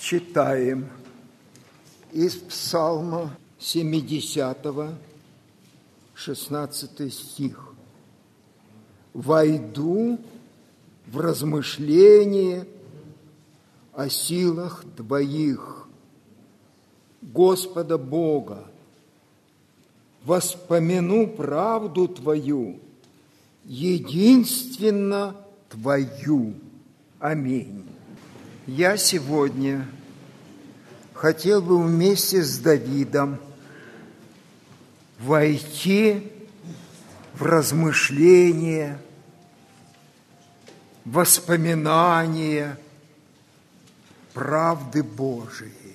Читаем из Псалма 70, 16 стих. «Войду в размышление о силах Твоих, Господа Бога, воспомяну правду Твою, единственно Твою». Аминь. Я сегодня хотел бы вместе с Давидом войти в размышления, воспоминания правды Божией.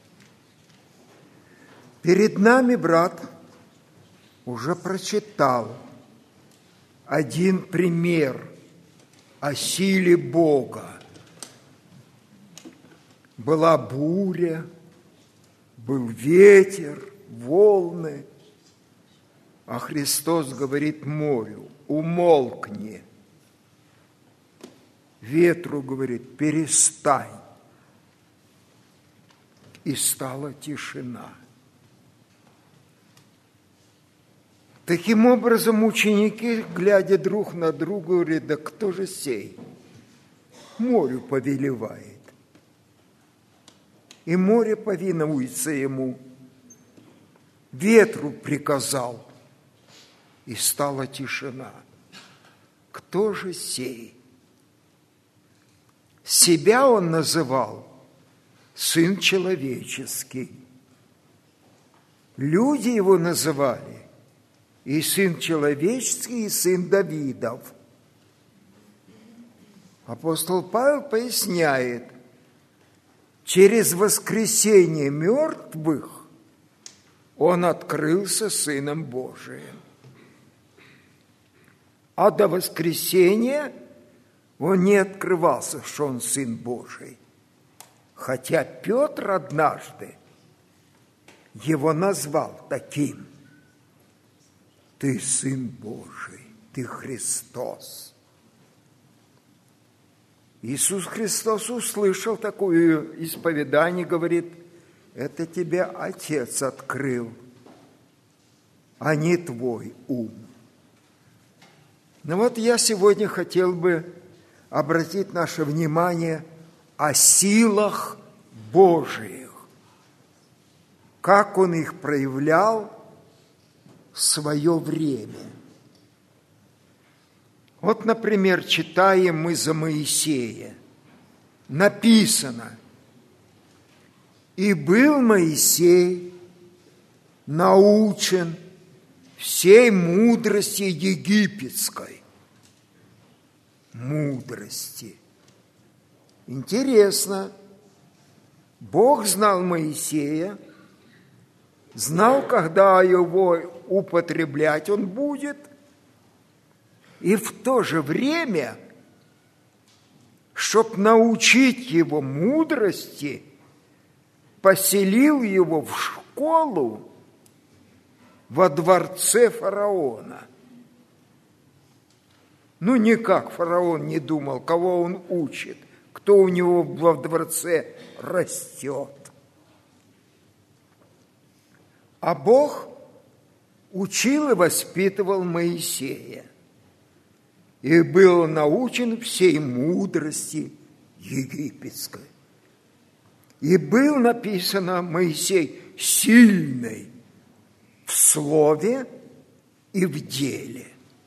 Перед нами брат уже прочитал один пример о силе Бога. Была буря, был ветер, волны, а Христос говорит морю: умолкни. Ветру говорит: перестань. И стала тишина. Таким образом, ученики, глядя друг на друга, говорят: да кто же сей? Морю повелевает. И море повинуется ему. Ветру приказал, и стала тишина. Кто же сей? Себя он называл Сын Человеческий. Люди его называли и Сын Человеческий, и Сын Давидов. Апостол Павел поясняет: через воскресение мертвых он открылся Сыном Божиим. А до воскресения он не открывался, что он Сын Божий. Хотя Петр однажды его назвал таким: ты Сын Божий, ты Христос. Иисус Христос услышал такое исповедание, говорит: это тебе Отец открыл, а не твой ум. Но вот я сегодня хотел бы обратить наше внимание о силах Божиих, как Он их проявлял в свое время. Вот, например, читаем мы за Моисея. Написано: «И был Моисей научен всей мудрости египетской». Мудрости. Интересно, Бог знал Моисея, знал, когда его употреблять он будет, и в то же время, чтоб научить его мудрости, поселил его в школу во дворце фараона. Ну, никак фараон не думал, кого он учит, кто у него во дворце растет. А Бог учил и воспитывал Моисея. И был научен всей мудрости египетской. И был, написано, Моисей сильный в слове и в деле.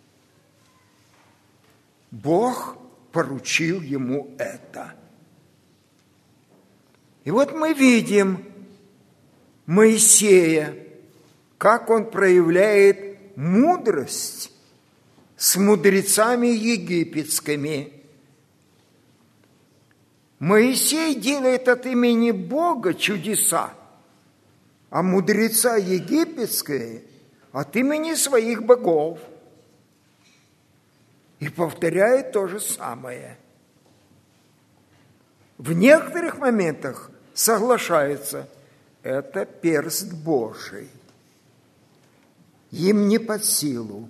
Бог поручил ему это. И вот мы видим Моисея, как он проявляет мудрость с мудрецами египетскими. Моисей делает от имени Бога чудеса, а мудреца египетские от имени своих богов. И повторяет то же самое. В некоторых моментах соглашается: это перст Божий. Им не под силу.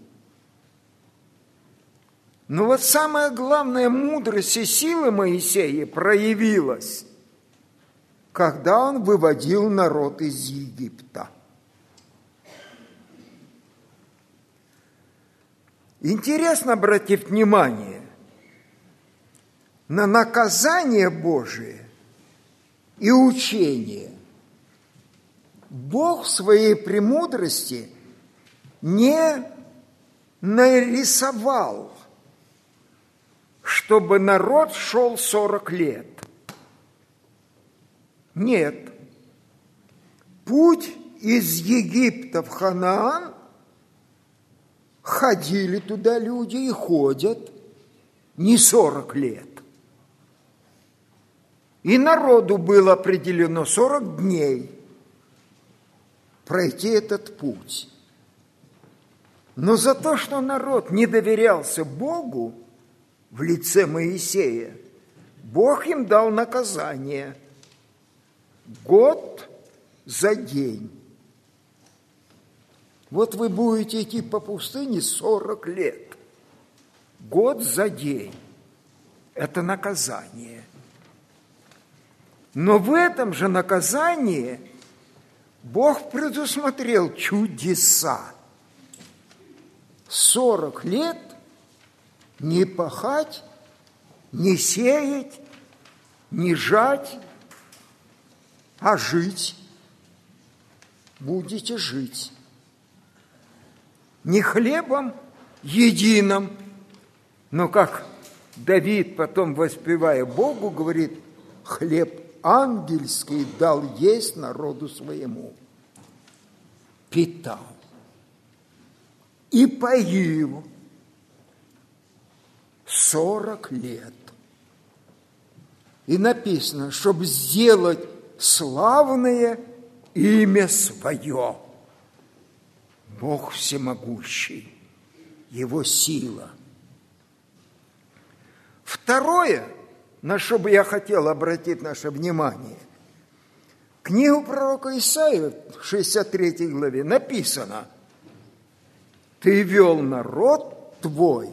Но вот самая главная мудрость и сила Моисея проявилась когда он выводил народ из Египта. Интересно обратить внимание на наказание Божие и учение. Бог в своей премудрости не нарисовал, чтобы народ шел 40 лет. Нет. Путь из Египта в Ханаан ходили туда люди и ходят не 40 лет. И народу было определено 40 дней пройти этот путь. Но за то, что народ не доверялся Богу в лице Моисея, Бог им дал наказание. Год за день. Вот вы будете идти по пустыне 40 лет. Год за день. Это наказание. Но в этом же наказании Бог предусмотрел чудеса. 40 лет не пахать, не сеять, не жать, а жить. Будете жить. Не хлебом единым, но как Давид потом, воспевая Богу, говорит, хлеб ангельский дал есть народу своему. Питал и поил 40 лет. И написано, чтобы сделать славное имя свое. Бог всемогущий, Его сила. Второе, на что бы я хотел обратить наше внимание, книгу пророка Исаии, в 63 главе, написано: «Ты вел народ твой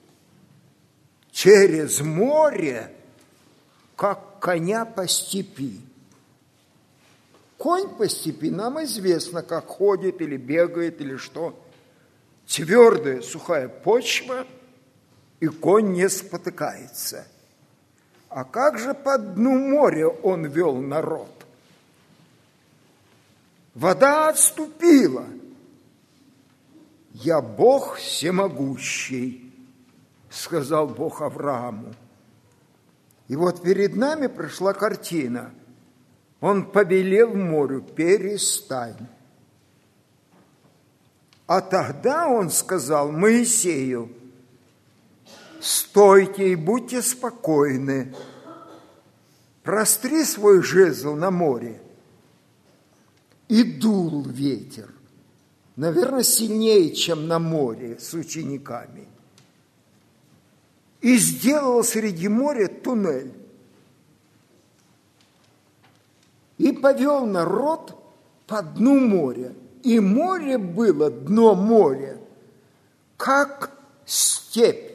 через море, как коня по степи». Конь по степи нам известно, как ходит или бегает, или что. Твердая, сухая почва, и конь не спотыкается. А как же по дну моря он вел народ? Вода отступила. «Я Бог всемогущий», сказал Бог Аврааму. И вот перед нами прошла картина. Он повелел морю: перестань. А тогда он сказал Моисею: стойте и будьте спокойны, простри свой жезл на море. И дул ветер, наверное, сильнее, чем на море с учениками, и сделал среди моря туннель. И повел народ по дну моря. И море было, дно моря, как степь.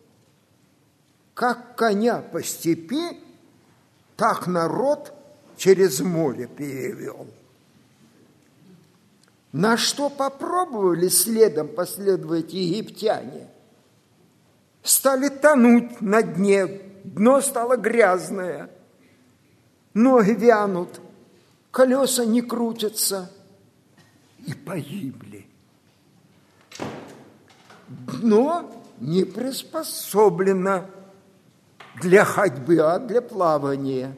Как коня по степи, так народ через море перевел. На что попробовали следом последовать египтяне? Стали тонуть на дне, дно стало грязное, ноги вянут, колеса не крутятся, и погибли. Дно не приспособлено для ходьбы, а для плавания.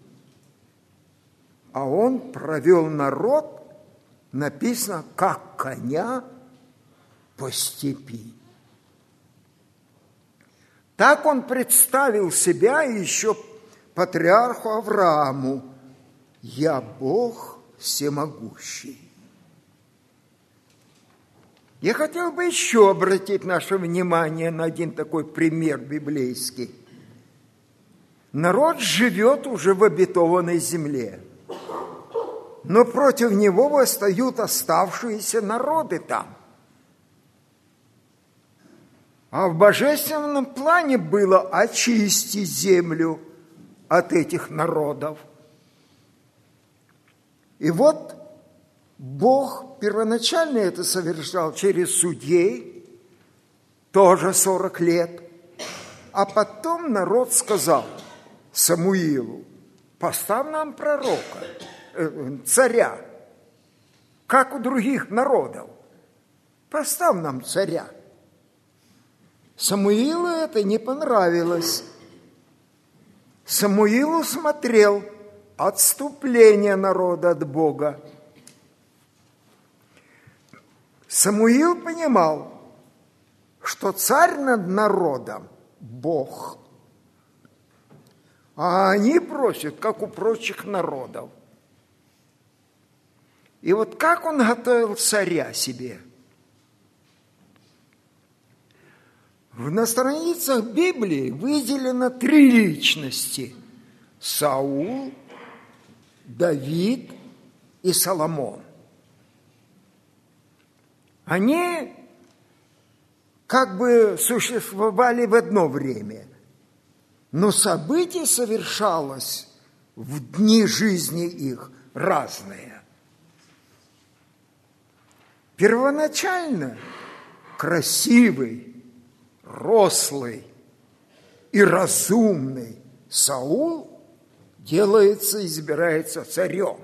А он провел народ, написано, как коня по степи. Так он представил себя еще патриарху Аврааму: «Я Бог всемогущий». Я хотел бы еще обратить наше внимание на один такой пример библейский. Народ живет уже в обетованной земле, но против него восстают оставшиеся народы там. А в божественном плане было очистить землю от этих народов. И вот Бог первоначально это совершал через судей, тоже 40 лет. А потом народ сказал Самуилу: поставь нам пророка, царя, как у других народов. Поставь нам царя. Самуилу это не понравилось. Самуил усмотрел отступление народа от Бога. Самуил понимал, что царь над народом – Бог. А они просят, как у прочих народов. И вот как он готовил царя себе? На страницах Библии выделено 3 личности – Саул, Давид и Соломон. Они как бы существовали в одно время, но события совершалось в дни жизни их разные. Первоначально красивый, рослый и разумный Саул делается, избирается царем.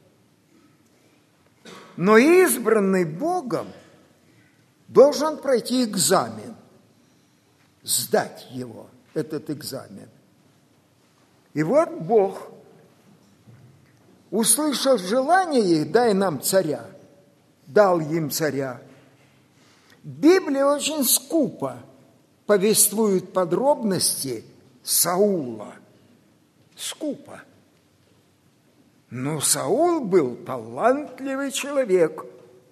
Но избранный Богом должен пройти экзамен, сдать его, этот экзамен. И вот Бог, услышав желание их: дай нам царя, дал им царя. Библия очень скупо повествует подробности Саула. Скупо. Но Саул был талантливый человек.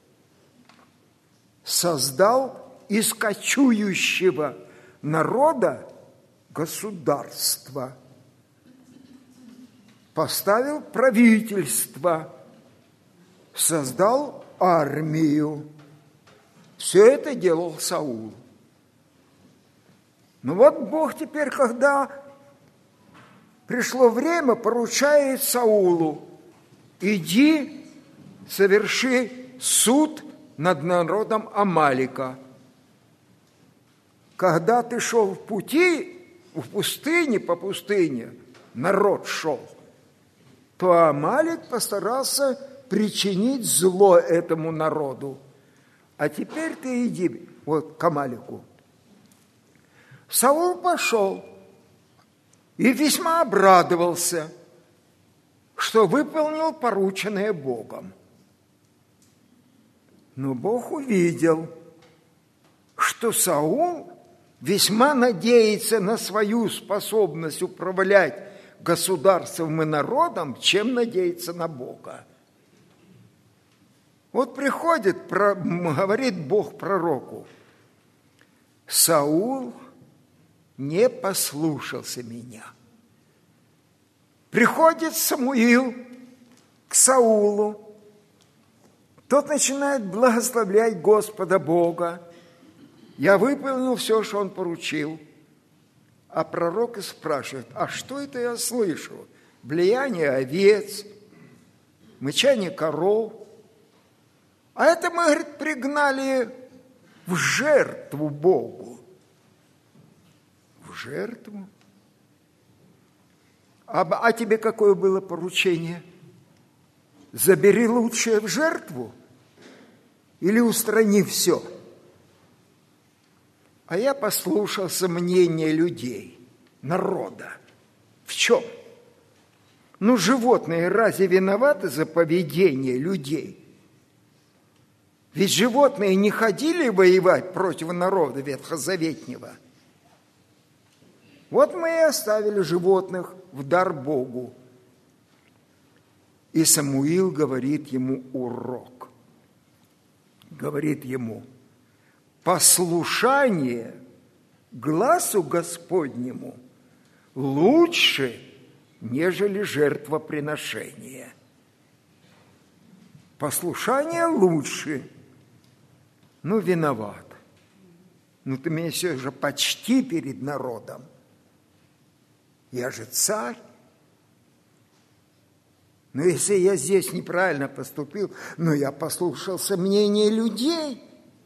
Создал из кочующего народа государство. Поставил правительство. Создал армию. Все это делал Саул. Но вот Бог теперь, когда пришло время, поручает Саулу: иди, соверши суд над народом Амалика. Когда ты шел в пути, в пустыне, по пустыне, народ шел, то Амалик постарался причинить зло этому народу. А теперь ты иди вот к Амалику. Саул пошел и весьма обрадовался, что выполнил порученное Богом. Но Бог увидел, что Саул весьма надеется на свою способность управлять государством и народом, чем надеется на Бога. Вот приходит, говорит Бог пророку: Саул не послушался меня. Приходит Самуил к Саулу. Тот начинает благословлять Господа Бога. Я выполнил все, что он поручил. А пророк и спрашивает: а что это я слышу? Блеяние овец, мычание коров. А это мы, говорит, пригнали в жертву Богу. В жертву? А тебе какое было поручение? Забери лучшее в жертву или устрани все? А я послушался мнения людей, народа. В чем? Ну, животные разве виноваты за поведение людей? Ведь животные не ходили воевать против народа ветхозаветнего. Вот мы и оставили животных в дар Богу. И Самуил говорит ему урок. Говорит ему: послушание гласу Господнему лучше, нежели жертвоприношение. Послушание лучше. Ну, виноват. Ну, ты меня все же почти перед народом. Я же царь. Но если я здесь неправильно поступил, но я послушался мнения людей.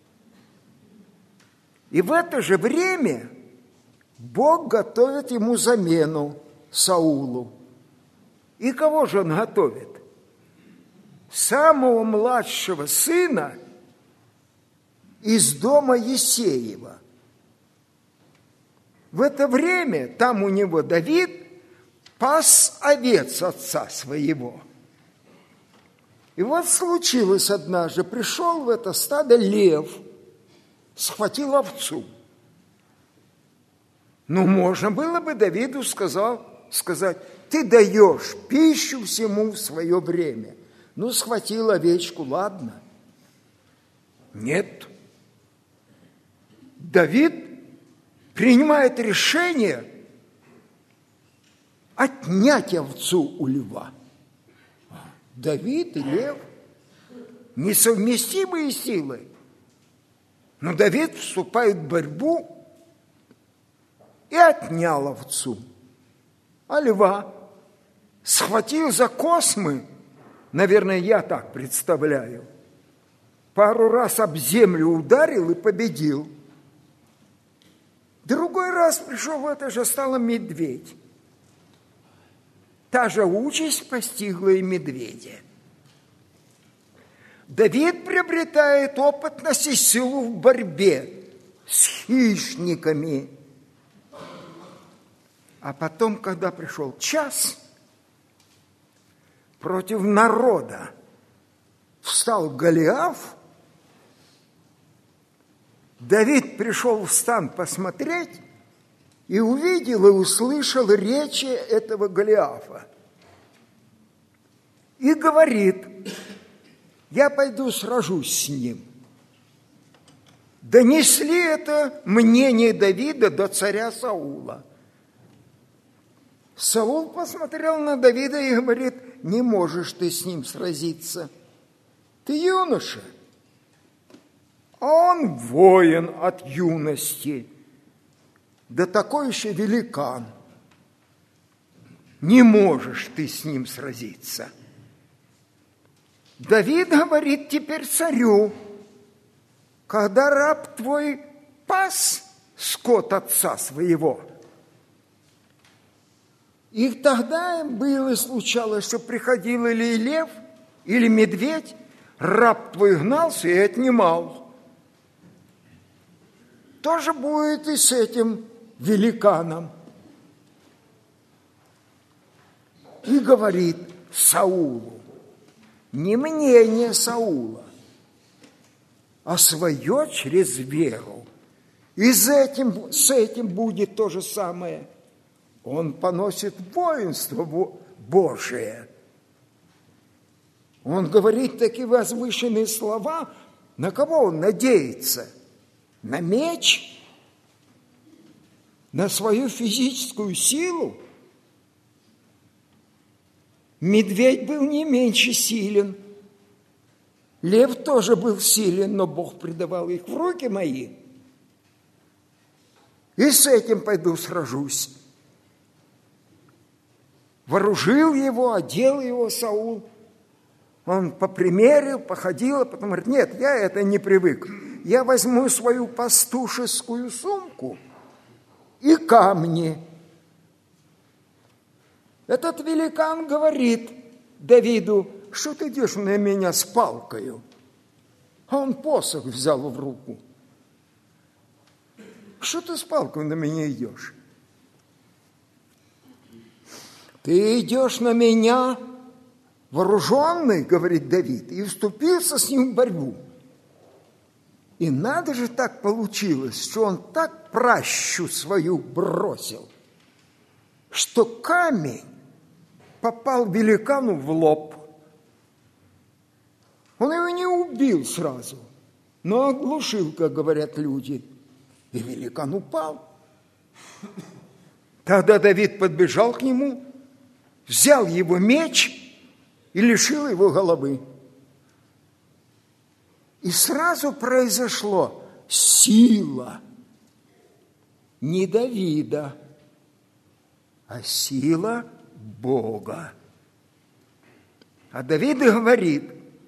И в это же время Бог готовит ему замену Саулу. И кого же он готовит? Самого младшего сына из дома Иссеева. В это время там у него Давид пас овец отца своего. И вот случилось однажды, пришел в это стадо лев, схватил овцу. Ну, можно было бы Давиду сказать, ты даешь пищу всему в свое время. Ну, схватил овечку, ладно. Нет. Давид принимает решение отнять овцу у льва. Давид и лев – несовместимые силы. Но Давид вступает в борьбу и отнял овцу. А льва схватил за космы, наверное, я так представляю, пару раз об землю ударил и победил. Другой раз пришел в это же стало медведь. Та же участь постигла и медведя. Давид приобретает опытность и силу в борьбе с хищниками. А потом, когда пришел час, против народа встал Голиаф. Давид пришел в стан посмотреть и увидел и услышал речи этого Голиафа. И говорит, я пойду сражусь с ним. Донесли это мнение Давида до царя Саула. Саул посмотрел на Давида и говорит, не можешь ты с ним сразиться. Ты юноша, а он воин от юности. Да такой еще великан. Не можешь ты с ним сразиться. Давид говорит теперь царю, когда раб твой пас скот отца своего, и тогда им было и случалось, что приходил или лев, или медведь, раб твой гнался и отнимал. Тоже будет и с этим великаном. И говорит Саулу, не мнение Саула, а свое через веру. И с этим будет то же самое. Он поносит воинство Божие. Он говорит такие возвышенные слова. На кого он надеется? На меч? На свою физическую силу? Медведь был не меньше силен. Лев тоже был силен, но Бог предавал их в руки мои. И с этим пойду сражусь. Вооружил его, одел его Саул. Он попримерил, походил, а потом говорит, нет, я это не привык. Я возьму свою пастушескую сумку и камни. Этот великан говорит Давиду, что ты идешь на меня с палкою? А он посох взял в руку. Что ты с палкой на меня идешь? Ты идешь на меня вооруженный, говорит Давид, и вступился с ним в борьбу. И надо же так получилось, что он так пращу свою бросил, что камень попал великану в лоб. Он его не убил сразу, но оглушил, как говорят люди, и великан упал. Тогда Давид подбежал к нему, взял его меч и лишил его головы. И сразу произошло сила не Давида, а сила Бога. А Давид говорит: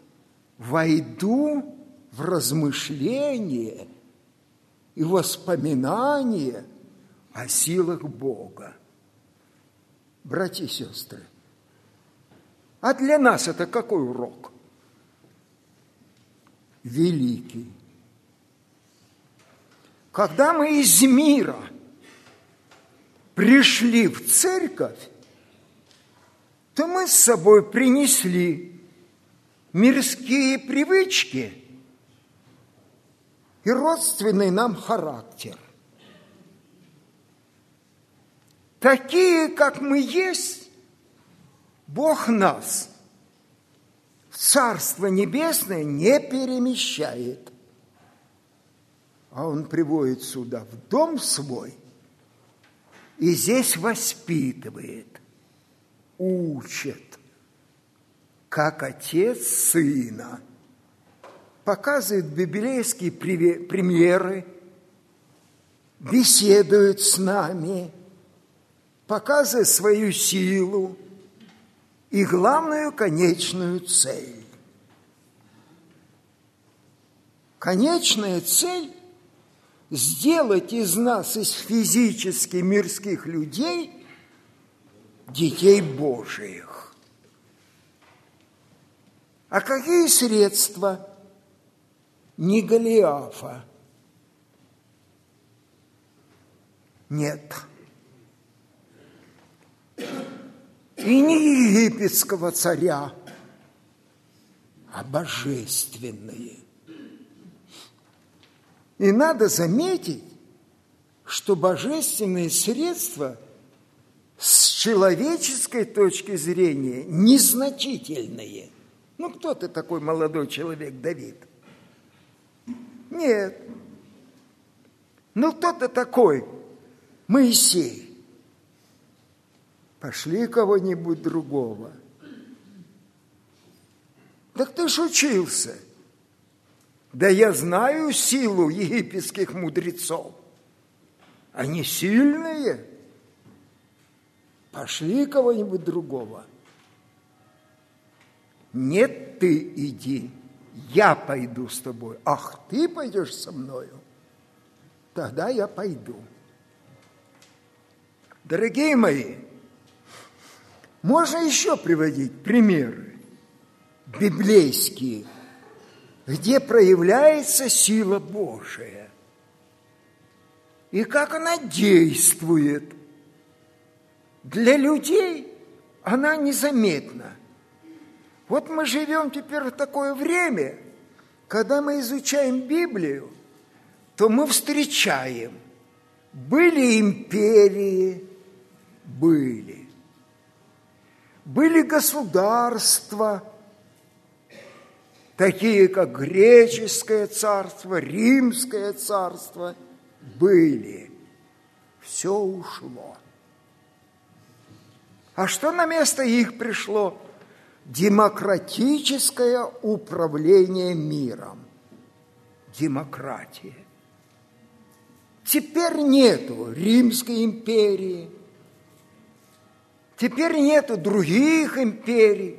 войду в размышление и воспоминание о силах Бога. Братья и сестры, а для нас это какой урок? Великий. Когда мы из мира пришли в церковь, то мы с собой принесли мирские привычки и родственный нам характер. Такие, как мы есть, Бог нас в Царство Небесное не перемещает, а Он приводит сюда, в дом свой, и здесь воспитывает, учит, как отец сына, показывает библейские примеры, беседует с нами, показывает свою силу и главную конечную цель. Конечная цель – сделать из нас, из физически мирских людей, детей Божиих. А какие средства? Не Голиафа. Нет. И не египетского царя, а божественные. И надо заметить, что божественные средства с человеческой точки зрения незначительные. Ну, кто ты такой молодой человек, Давид? Нет. Ну, кто-то такой, Моисей. Пошли кого-нибудь другого. Так ты ж учился. Да я знаю силу египетских мудрецов. Они сильные. Пошли кого-нибудь другого. Нет, ты иди, я пойду с тобой. Ах, ты пойдешь со мною? Тогда я пойду. Дорогие мои, можно еще приводить примеры библейские, где проявляется сила Божия и как она действует. Для людей она незаметна. Вот мы живем теперь в такое время, когда мы изучаем Библию, то мы встречаем, были империи, были государства, такие как греческое царство, римское царство, были. Все ушло. А что на место их пришло? Демократическое управление миром. Демократия. Теперь нету Римской империи, теперь нету других империй.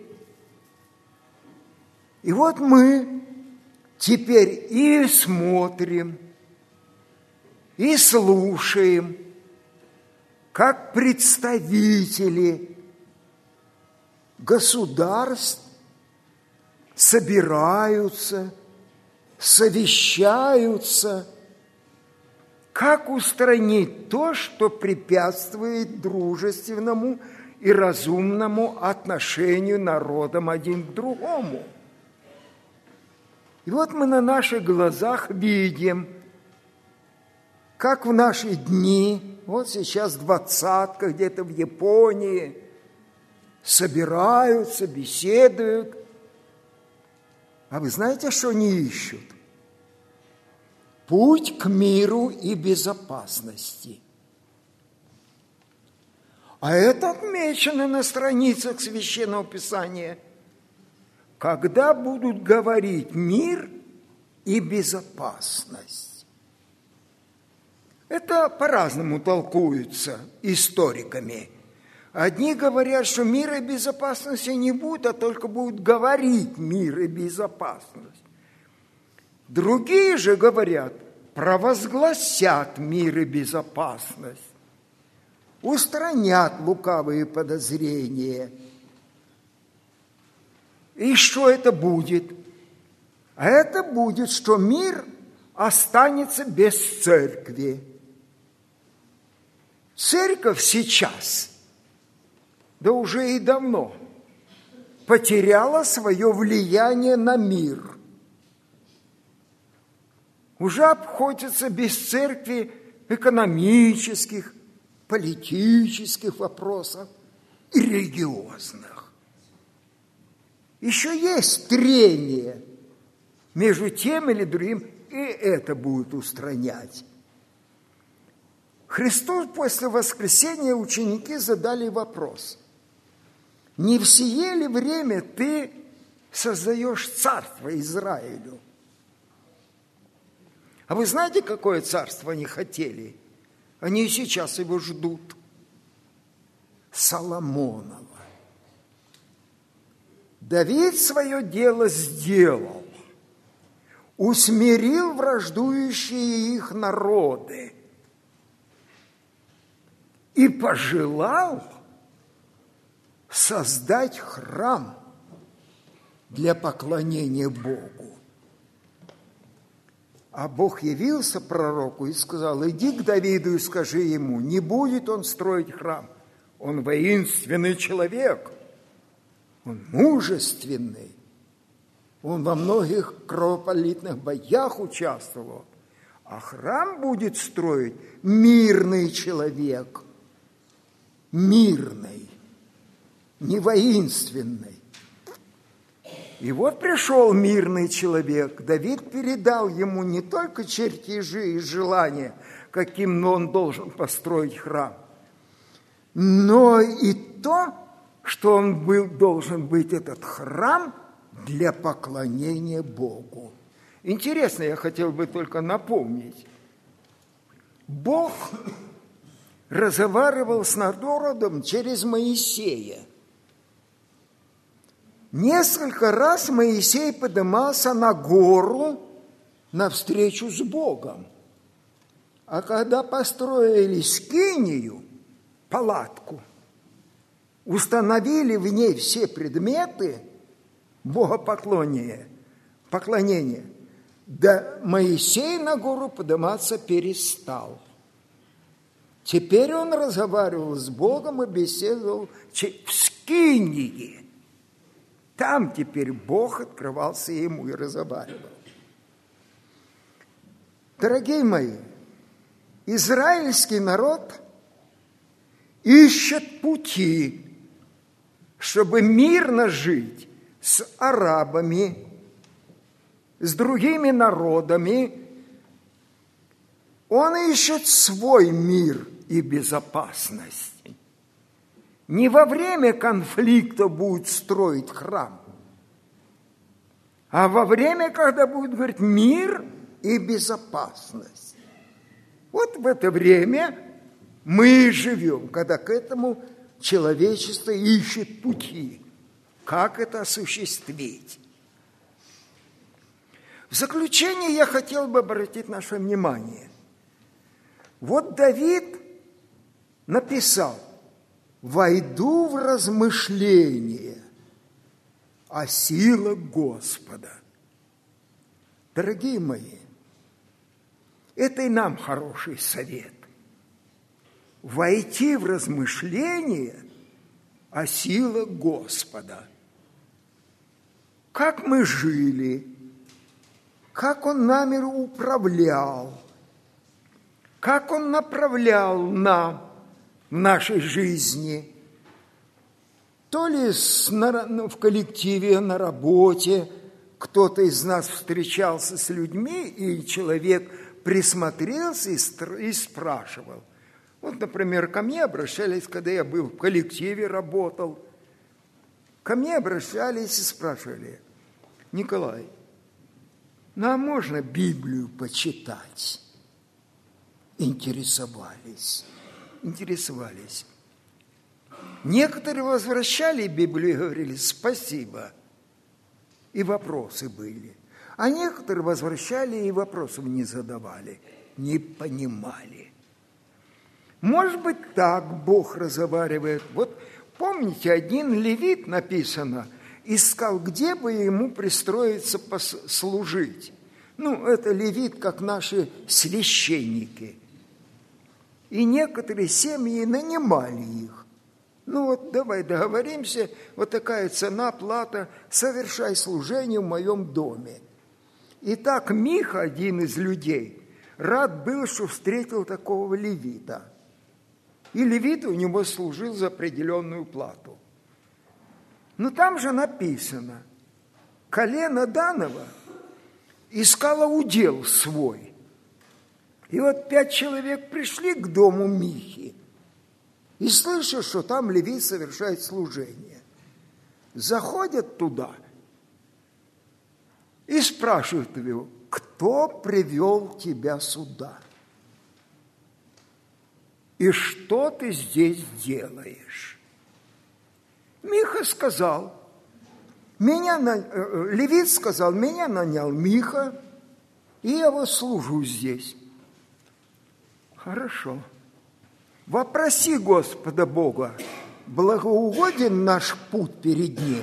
И вот мы теперь и смотрим, и слушаем, как представители государств собираются, совещаются, как устранить то, что препятствует дружественному и разумному отношению народам один к другому. И вот мы на наших глазах видим, как в наши дни, вот сейчас двадцатка где-то в Японии, собираются, беседуют. А вы знаете, что они ищут? Путь к миру и безопасности. А это отмечено на страницах Священного Писания. Когда будут говорить мир и безопасность. Это по-разному толкуется историками. Одни говорят, что мира и безопасности не будет, а только будут говорить мир и безопасность. Другие же говорят, провозгласят мир и безопасность, устранят лукавые подозрения. И что это будет? А это будет, что мир останется без церкви. Церковь сейчас, да уже и давно, потеряла свое влияние на мир. Уже обходится без церкви в экономических, политических вопросах и религиозных. Еще есть трение между тем или другим, и это будет устранять. Христос после воскресения ученики задали вопрос: не в сие ли время ты создаешь царство Израилю? А вы знаете, какое царство они хотели? Они и сейчас его ждут. Соломонова. Давид свое дело сделал, усмирил враждующие их народы и пожелал создать храм для поклонения Богу. А Бог явился пророку и сказал: иди к Давиду и скажи ему, не будет он строить храм. Он воинственный человек, он мужественный, он во многих кровопролитных боях участвовал. А храм будет строить мирный человек, мирный, не воинственный. И вот пришел мирный человек. Давид передал ему не только чертежи и желания, каким он должен построить храм, но и то, что он должен быть этот храм для поклонения Богу. Интересно, я хотел бы только напомнить. Бог разговаривал с народом через Моисея. Несколько раз Моисей поднимался на гору навстречу с Богом. А когда построили скинию, палатку, установили в ней все предметы богопоклонения, да Моисей на гору подниматься перестал. Теперь он разговаривал с Богом и беседовал в скинии. Там теперь Бог открывался ему и разговаривал. Дорогие мои, израильский народ ищет пути, чтобы мирно жить с арабами, с другими народами. Он ищет свой мир и безопасность. Не во время конфликта будет строить храм, а во время, когда будет говорить мир и безопасность. Вот в это время мы живем, когда к этому человечество ищет пути, как это осуществить. В заключение я хотел бы обратить наше внимание. Вот Давид написал: «Войду в размышление о силах Господа». Дорогие мои, это и нам хороший совет. Войти в размышление о силах Господа. Как мы жили, как Он нами управлял, как Он направлял нам в нашей жизни, то ли в коллективе, на работе, кто-то из нас встречался с людьми, и человек присмотрелся и спрашивал. Вот, например, ко мне обращались, когда я был в коллективе, работал, ко мне обращались и спрашивали: Николай, ну а можно Библию почитать? Интересовались. Некоторые возвращали Библию и говорили «спасибо». И вопросы были. А некоторые возвращали и вопросов не задавали, не понимали. Может быть, так Бог разговаривает. Вот помните, один левит, написано, искал, где бы ему пристроиться послужить. Это левит, как наши священники. И некоторые семьи нанимали их. Давай договоримся, вот такая цена, плата, совершай служение в моем доме. И так Миха, один из людей, рад был, что встретил такого левита. И левит у него служил за определенную плату. Там же написано, колено Данова искало удел свой. И вот 5 человек пришли к дому Михи и слышат, что там левит совершает служение. Заходят туда и спрашивают его, кто привел тебя сюда? И что ты здесь делаешь? Миха сказал, левит сказал, меня нанял Миха, и я вот служу здесь. Хорошо. Вопроси Господа Бога, благоугоден наш путь перед Ним.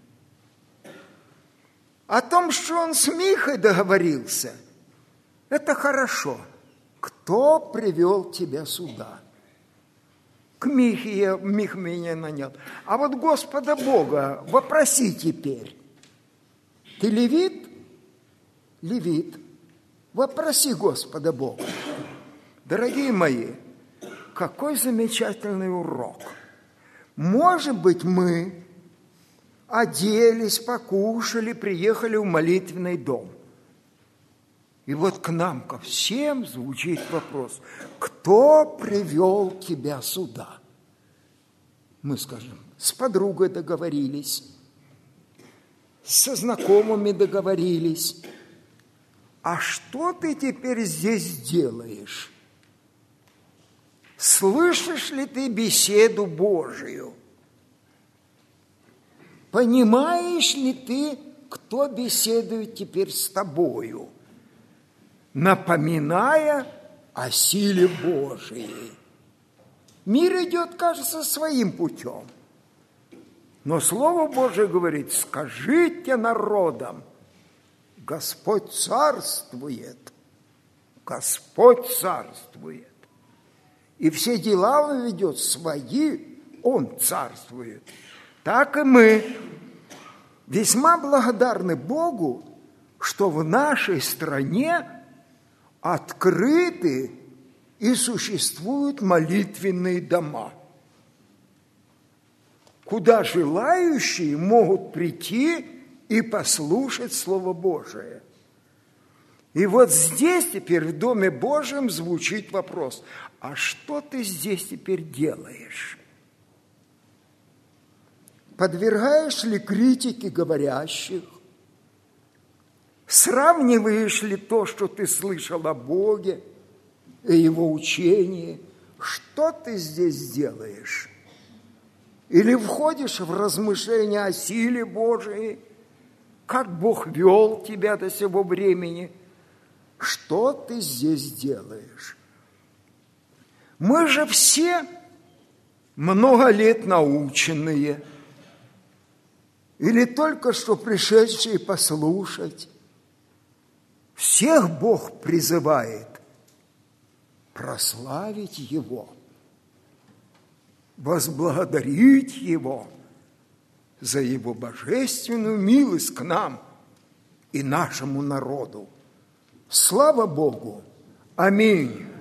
О том, что он с Михой договорился, это хорошо. Кто привел тебя сюда? К Михе Мих меня нанял. А вот Господа Бога вопроси теперь. Ты левит? Левит. Вопроси Господа Бога. Дорогие мои, какой замечательный урок. Может быть, мы оделись, покушали, приехали в молитвенный дом. И вот к нам, ко всем звучит вопрос, кто привел тебя сюда? Мы скажем, с подругой договорились, со знакомыми договорились. А что ты теперь здесь делаешь? Слышишь ли ты беседу Божию? Понимаешь ли ты, кто беседует теперь с тобою, напоминая о силе Божией? Мир идет, кажется, своим путем. Но Слово Божие говорит, скажите народам, Господь царствует, Господь царствует. И все дела Он ведет свои, Он царствует. Так и мы весьма благодарны Богу, что в нашей стране открыты и существуют молитвенные дома, куда желающие могут прийти и послушать Слово Божие. И вот здесь теперь в Доме Божьем звучит вопрос, а что ты здесь теперь делаешь? Подвергаешь ли критике говорящих? Сравниваешь ли то, что ты слышал о Боге и Его учении? Что ты здесь делаешь? Или входишь в размышления о силе Божией? Как Бог вел тебя до сего времени? Что ты здесь делаешь? Мы же все много лет наученные, или только что пришедшие послушать. Всех Бог призывает прославить Его, возблагодарить Его за Его божественную милость к нам и нашему народу. Слава Богу! Аминь!